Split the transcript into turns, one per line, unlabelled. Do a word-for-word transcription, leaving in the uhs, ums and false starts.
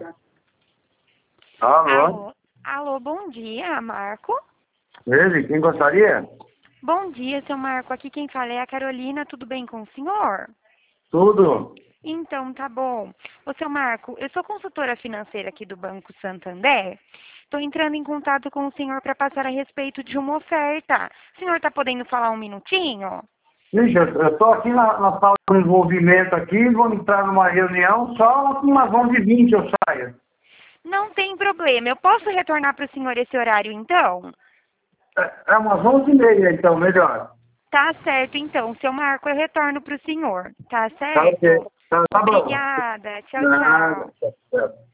Alô?
Alô, alô, bom dia, Marco.
Ele, quem gostaria?
Bom dia, seu Marco. Aqui quem fala é a Carolina. Tudo bem com o senhor?
Tudo.
Então, tá bom. Ô, seu Marco, eu sou consultora financeira aqui do Banco Santander. Estou entrando em contato com o senhor para passar a respeito de uma oferta. O senhor está podendo falar um minutinho?
Ixi, eu estou aqui na, na sala de desenvolvimento aqui, vou entrar numa reunião, só com uma vão de vinte eu saio.
Não tem problema. Eu posso retornar para o senhor esse horário, então?
É, é umas onze e meia, então, melhor.
Tá certo, então. Seu Marco, eu retorno para o senhor. Tá
Tá ok.
certo?
Tá, tá bom.
Obrigada. Tchau,
Nada.
tchau.
Tá certo.